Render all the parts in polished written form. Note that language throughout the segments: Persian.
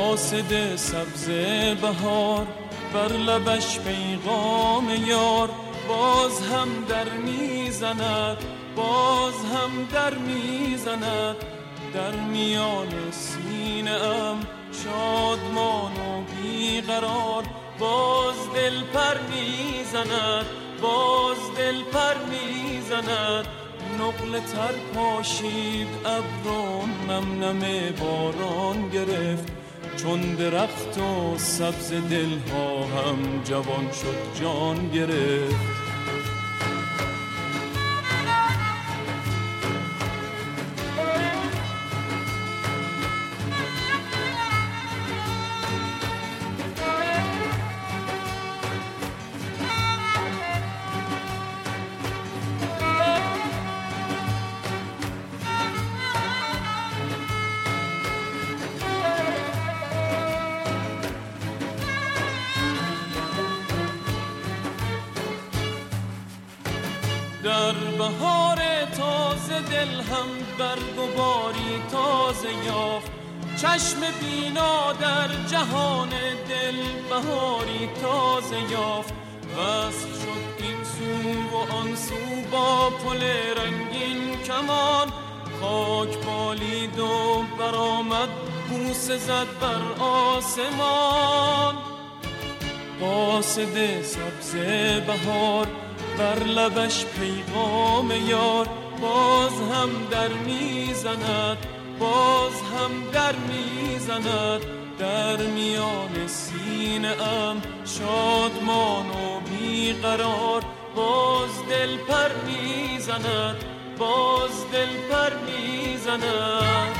قاصد سبز بهار بر لبش پیغام یار، باز هم در میزند، باز هم در میزند. در میان سینه ام شادمان و بیقرار، باز دل پر میزند، باز دل پر میزند. نقل تر پاشید ابر و نم نم باران گرفت، چون درخت و سبز دلها هم جوان شد جان گرفت. در بهار تازه دل هم برگ و باری تازه یافت، چشم بینا در جهان دل بهاری تازه یافت. وصل شد این سو و آن سو با پل رنگین کمان، خاک بالید و برآمد بوسه زد بر آسمان. قاصد سبز بهار بر لبش پیغام یار، باز هم در میزند، باز هم در میزند. در میان سینه ام شادمان و بیقرار، باز دل پر میزند، باز دل پر میزند.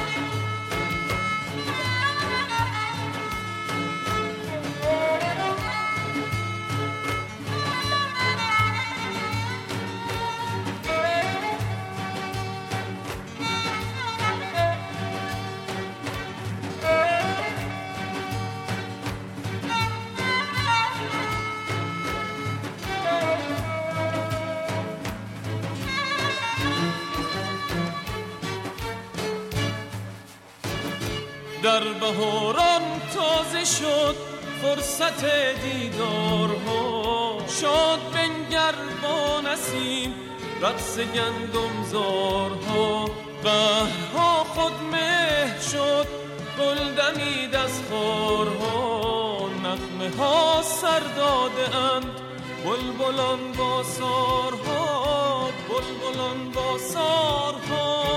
در بهاران تازه شد فرصت دیدارها، شاد بنگر با نسیم رقص گندم زارها. بهرها خود مه شد گل دمید از خارها، نغمه ها سر داده اند بلبلان با سارها، بلبلان با سارها.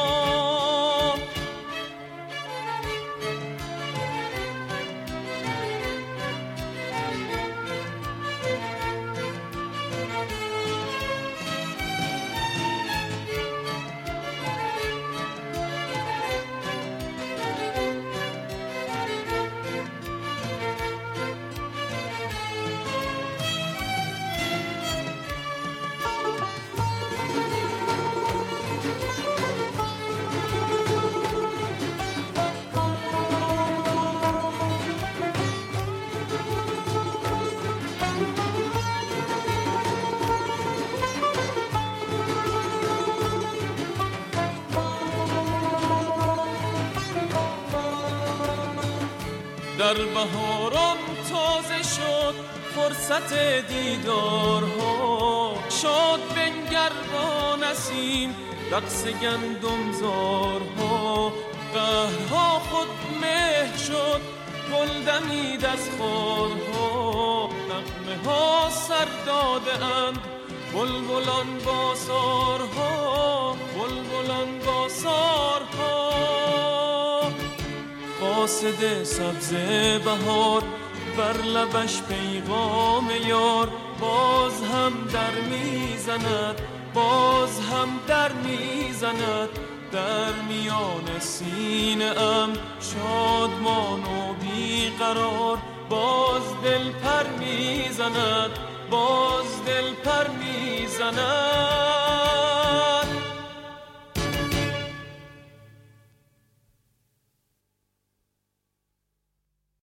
در بهاران تازه شد فرصت دیدارها، شاد بنگر با نسیم رقص گندم زارها. قهرها خود مه شد گل دمید از خارها، نغمه ها سر داده اند بلبلان با سارها، بلبلان با سارها. قاصد سبز بهار بر لبش پیغام یار، باز هم در میزند، باز هم در میزند. در میان سینه ام شادمان و بیقرار، باز دل پر میزند، باز دل پر میزند.